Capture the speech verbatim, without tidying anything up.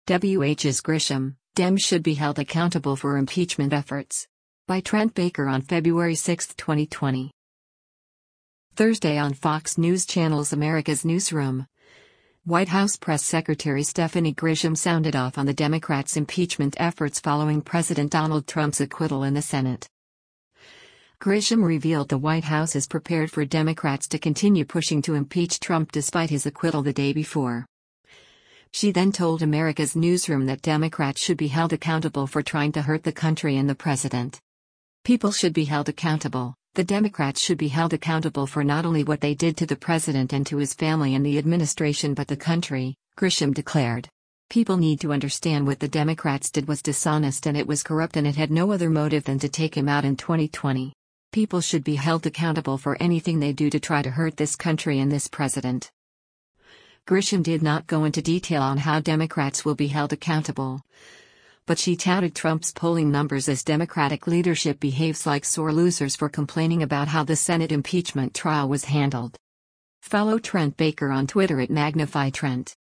W H's Grisham, Dems should be held accountable for impeachment efforts. By Trent Baker on February sixth, twenty twenty. Thursday on Fox News Channel's America's Newsroom. White House Press Secretary Stephanie Grisham sounded off on the Democrats' impeachment efforts following President Donald Trump's acquittal in the Senate. Grisham revealed the White House is prepared for Democrats to continue pushing to impeach Trump despite his acquittal the day before. She then told America's Newsroom that Democrats should be held accountable for trying to hurt the country and the president. People should be held accountable. The Democrats should be held accountable for not only what they did to the president and to his family and the administration but the country, Grisham declared. People need to understand what the Democrats did was dishonest and it was corrupt and it had no other motive than to take him out in twenty twenty. People should be held accountable for anything they do to try to hurt this country and this president. Grisham did not go into detail on how Democrats will be held accountable, but she touted Trump's polling numbers as Democratic leadership behaves like sore losers for complaining about how the Senate impeachment trial was handled. Follow Trent Baker on Twitter at Magnify Trent.